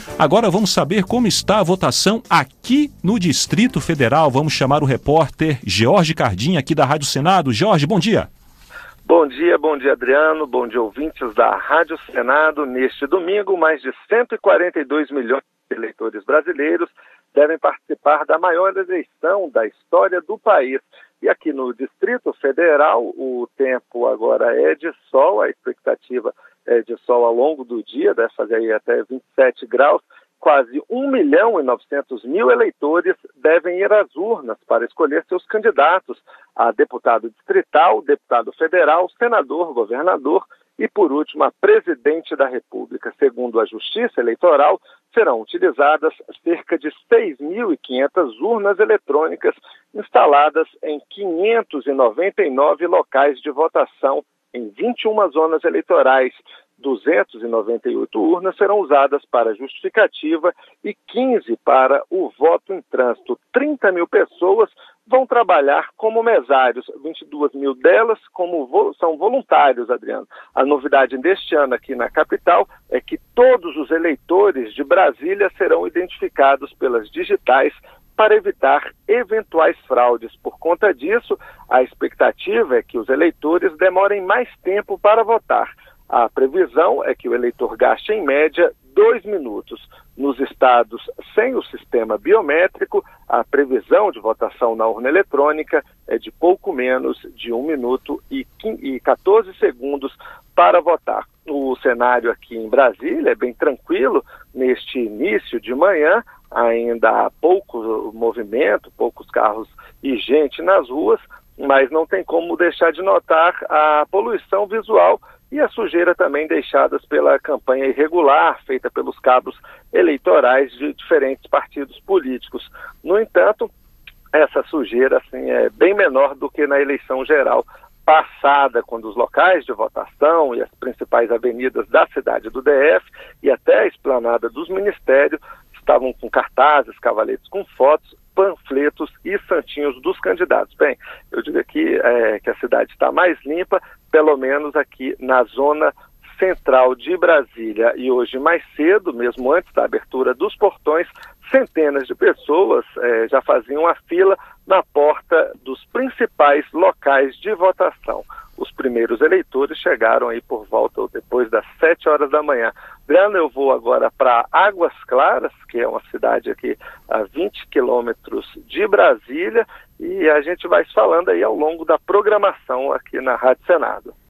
Agora vamos saber como está a votação aqui no Distrito Federal. Vamos chamar o repórter Jorge Cardim, aqui da Rádio Senado. Jorge, bom dia. Bom dia Adriano, bom dia ouvintes da Rádio Senado. Neste domingo, mais de 142 milhões de eleitores brasileiros devem participar da maior eleição da história do país. E aqui no Distrito Federal, o tempo agora é de sol, a expectativa é de sol ao longo do dia, deve fazer aí até 27 graus. Quase 1.900.000 eleitores devem ir às urnas para escolher seus candidatos a deputado distrital, deputado federal, senador, governador e, por último, a presidente da República. Segundo a Justiça Eleitoral, serão utilizadas cerca de 6.500 urnas eletrônicas instaladas em 599 locais de votação em 21 zonas eleitorais. 298 urnas serão usadas para justificativa e 15 para o voto em trânsito. 30 mil pessoas vão trabalhar como mesários, 22 mil delas são voluntários, Adriano. A novidade deste ano aqui na capital é que todos os eleitores de Brasília serão identificados pelas digitais para evitar eventuais fraudes. Por conta disso, a expectativa é que os eleitores demorem mais tempo para votar. A previsão é que o eleitor gaste, em média, 2 minutos. Nos estados sem o sistema biométrico, a previsão de votação na urna eletrônica é de pouco menos de 1 minuto e 14 segundos para votar. O cenário aqui em Brasília é bem tranquilo. Neste início de manhã, ainda há pouco movimento, poucos carros e gente nas ruas, mas não tem como deixar de notar a poluição visual e a sujeira também deixadas pela campanha irregular feita pelos cabos eleitorais de diferentes partidos políticos. No entanto, essa sujeira é bem menor do que na eleição geral passada, quando os locais de votação e as principais avenidas da cidade do DF e até a esplanada dos ministérios estavam com cartazes, cavaletes com fotos, panfletos e santinhos dos candidatos. Bem, eu digo aqui que a cidade está mais limpa, pelo menos aqui na zona central de Brasília. E hoje, mais cedo, mesmo antes da abertura dos portões, centenas de pessoas já faziam a fila na porta dos principais locais de votação. Os primeiros eleitores chegaram aí por volta ou depois das 7 horas da manhã. Adriano, eu vou agora para Águas Claras, que é uma cidade aqui a 20 quilômetros de Brasília, e a gente vai falando aí ao longo da programação aqui na Rádio Senado.